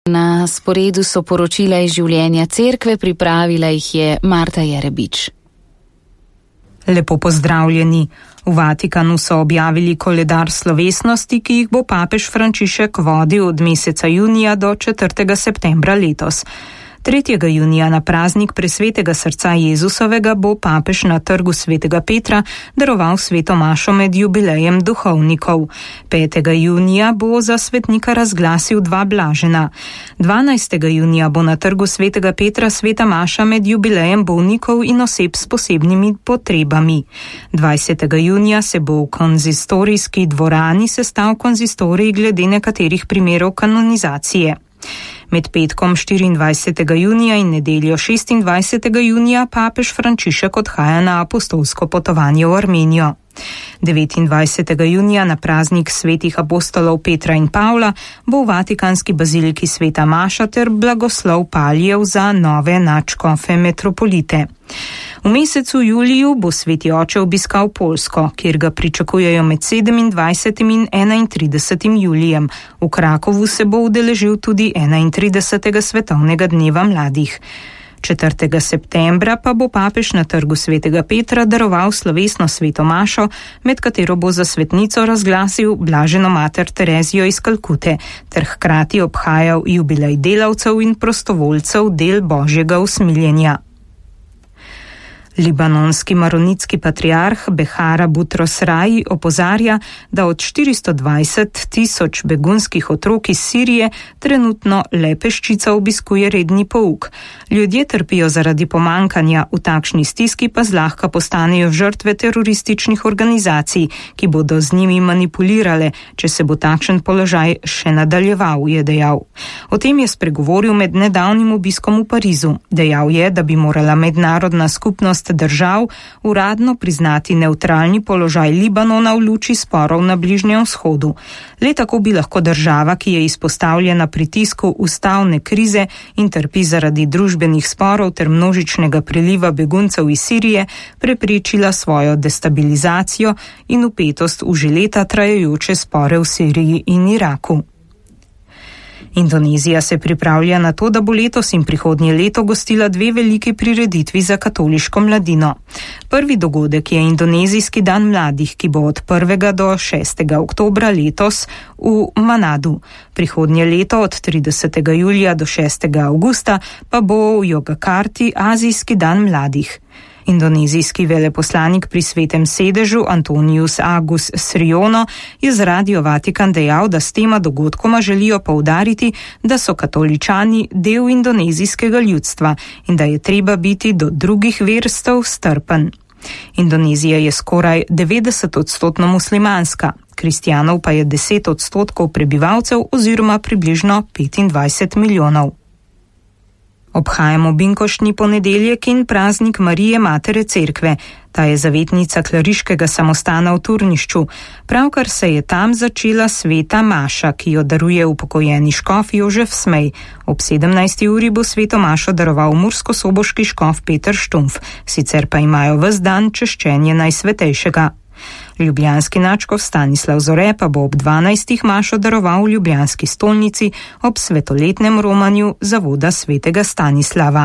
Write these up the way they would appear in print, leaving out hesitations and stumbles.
Na sporedu so poročila iz življenja cerkve, pripravila jih je Marta Jerebič. Lepo pozdravljeni. V Vatikanu so objavili koledar slovesnosti, ki jih bo papež Frančišek vodil od meseca junija do 4. septembra letos. 3. junija na praznik presvetega srca Jezusovega bo papež na trgu svetega Petra daroval sveto mašo med jubilejem duhovnikov. 5. junija bo za svetnika razglasil 2 blažena. 12. junija bo na trgu svetega Petra sveta maša med jubilejem bolnikov in oseb s posebnimi potrebami. 20. junija se bo v konzistorijski dvorani sestal konzistorij glede nekaterih primerov kanonizacije. Med petkom 24. junija in nedeljo 26. junija papež Frančišek odhaja na apostolsko potovanje v Armenijo. 29. junija na praznik svetih apostolov Petra in Pavla bo v vatikanski baziliki sveta maša ter blagoslov paljev za nove nadškofe metropolite. V mesecu juliju bo sveti oče obiskal Poljsko, kjer ga pričakujejo med 27. in 31. julijem. V Krakovu se bo udeležil tudi 31. svetovnega dneva mladih. 4. septembra pa bo papež na trgu svetega Petra daroval slovesno sveto mašo, med katero bo za svetnico razglasil blaženo mater Terezijo iz Kalkute, ter hkrati obhajal jubilej delavcev in prostovoljcev del Božjega usmiljenja. Libanonski maronitski patriarh Behara Butros Raji opozarja, da od 420.000 begunskih otrok iz Sirije trenutno le peščica obiskuje redni pouk. Ljudje trpijo zaradi pomankanja, v takšni stiski pa zlahka postanejo žrtve terorističnih organizacij, ki bodo z njimi manipulirale, če se bo takšen položaj še nadaljeval, je dejal. O tem je spregovoril med nedavnim obiskom v Parizu. Dejal je, da bi morala mednarodna skupnost držav uradno priznati nevtralni položaj Libanona v luči sporov na Bližnjem vzhodu. Le tako bi lahko država, ki je izpostavljena pritisku ustavne krize in trpi zaradi družbenih sporov ter množičnega priliva beguncev iz Sirije, preprečila svojo destabilizacijo in vpetost v že leta trajajoče spore v Siriji in Iraku. Indonezija se pripravlja na to, da bo letos in prihodnje leto gostila 2 veliki prireditvi za katoliško mladino. Prvi dogodek je Indonezijski dan mladih, ki bo od 1. do 6. oktobra letos v Manadu. Prihodnje leto od 30. julija do 6. avgusta pa bo v Jogakarti Azijski dan mladih. Indonezijski veleposlanik pri Svetem sedežu Antonius Agus Sriono je z Radio Vatikan dejal, da s tema dogodkoma želijo poudariti, da so katoličani del indonezijskega ljudstva in da je treba biti do drugih verstev strpen. Indonezija je skoraj 90% muslimanska, kristjanov pa je 10% prebivalcev oziroma približno 25 milijonov. Obhajamo binkoštni ponedeljek in praznik Marije Matere Cerkve. Ta je zavetnica kleriškega samostana v Turnišču. Pravkar se je tam začela sveta maša, ki jo daruje upokojeni škof Jožef Smej. Ob 17. uri bo sveto mašo daroval murskosoboški škof Peter Štumpf, sicer pa imajo ves dan češčenje Najsvetejšega. Ljubljanski nadškof Stanislav Zore pa bo ob 12. mašo daroval v ljubljanski stolnici ob svetoletnem romanju zavoda svetega Stanislava.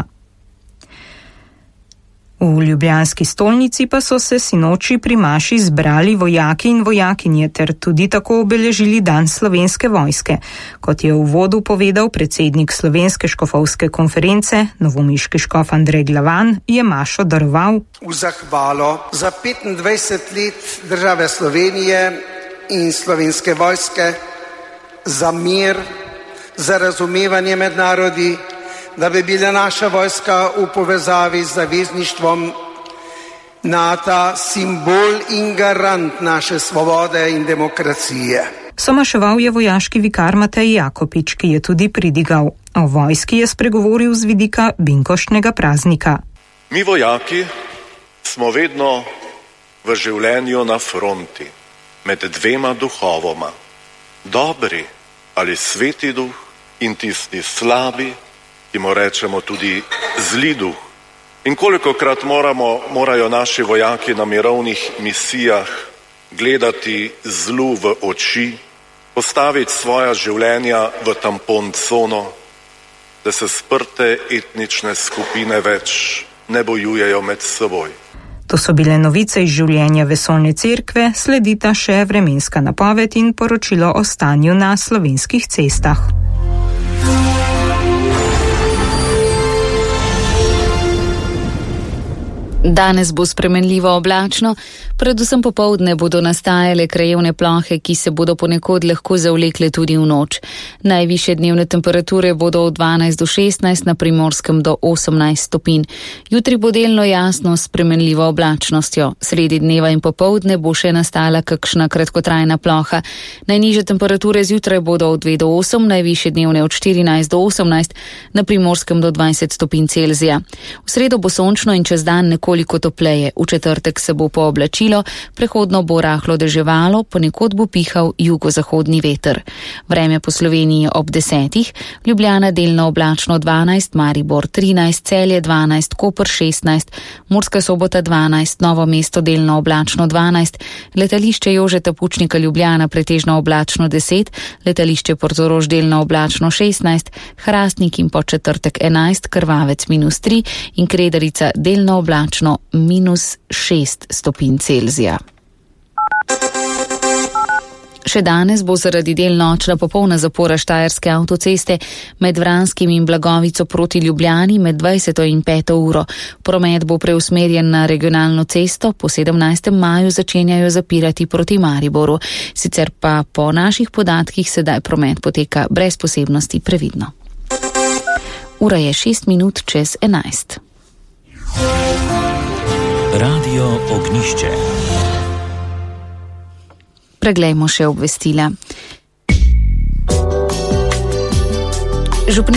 V ljubljanski stolnici pa so se sinoči pri maši zbrali vojaki in vojakinje ter tudi tako obeležili dan Slovenske vojske. Kot je v uvodu povedal predsednik Slovenske škofovske konference, novomiški škof Andrej Glavan, je mašo daroval v zahvalo za 25 let države Slovenije in Slovenske vojske, za mir, za razumevanje med narodi, da bi bila naša vojska v povezavi z zavezništvom NATO simbol in garant naše svobode in demokracije. Somaševal je vojaški vikar Matej Jakopič, ki je tudi pridigal. O vojski je spregovoril z vidika binkoštnega praznika. Mi vojaki smo vedno v življenju na fronti, med 2 duhovoma. Dobri ali sveti duh in tisti slabi, ki mu rečemo tudi zli duh. In kolikokrat morajo naši vojaki na mirovnih misijah gledati zlu v oči, postaviti svoja življenja v tampon cono da se sprte etnične skupine več ne bojujejo med seboj. To so bile novice iz življenja Vesoljne cerkve, sledita še vremenska napoved in poročilo o stanju na slovenskih cestah. Danes bo spremenljivo oblačno, predvsem popoldne bodo nastajale krajevne plohe, ki se bodo ponekod lahko zavlekle tudi v noč. Najvišje dnevne temperature bodo od 12 do 16, na Primorskem do 18 stopinj. Jutri bo delno jasno s spremenljivo oblačnostjo. Sredi dneva in popoldne bo še nastala kakšna kratkotrajna ploha. Najnižje temperature zjutraj bodo od 2 do 8, najvišje dnevne od 14 do 18, na Primorskem do 20 stopinj Celzija. V sredo bo sončno in čez dan nekoliko topleje. V četrtek se bo pooblačilo, prehodno bo rahlo deževalo, ponekod bo pihal jugozahodni veter. Vreme po Sloveniji ob 10. Ljubljana delno oblačno 12, Maribor 13, Celje 12, Koper 16, Murska Sobota 12, Novo mesto delno oblačno 12, letališče Jožeta Pučnika Ljubljana pretežno oblačno 10, letališče Portorož delno oblačno 16, Hrastnik in Podčetrtek 11, Krvavec -3 in Kredarica delno oblačno -6 stopinj Celzija. Še danes bo zaradi del nočna popolna zapora Štajerske avtoceste med Vranskim in Blagovico proti Ljubljani med 20. in 5. uro. Promet bo preusmerjen na regionalno cesto, po 17. maju začenjajo zapirati proti Mariboru. Sicer pa po naših podatkih sedaj promet poteka brez posebnosti, previdno. Ura je 6 minut čez 11. Radio Ognišče. Preglejmo še obvestila.